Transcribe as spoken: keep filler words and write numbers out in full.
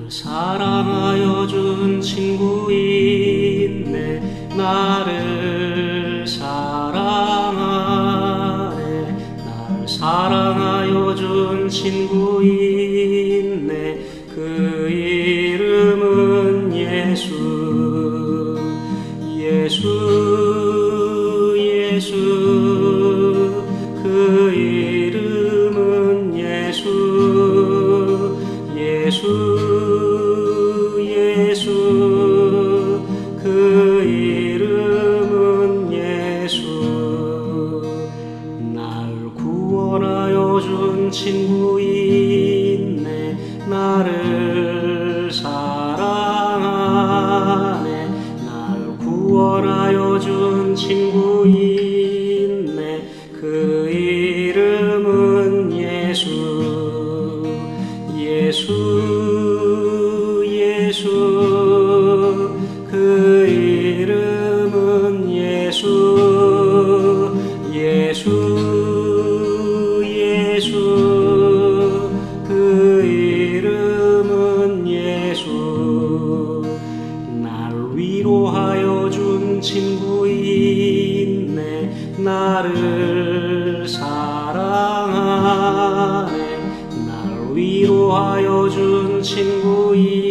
사랑하여 준 친구 있네. 나를 사랑하네. 날 사랑하여 준 친구 있네. 그 이름은 예수. 예수 예수 그 이름은 예수. 예수 예수 그 이름은 예수. 날 구원하여 준 친구 있네. 나를 사랑하네. 날 구원하여 준 친구 있네. 그 이름은 예수. 예수 예수 그 이름은 예수. 예수 예수 그 이름은 예수. 날 위로하여 준 친구 있네. 나를 사랑하네. 날 위로하여 준 친구 있네.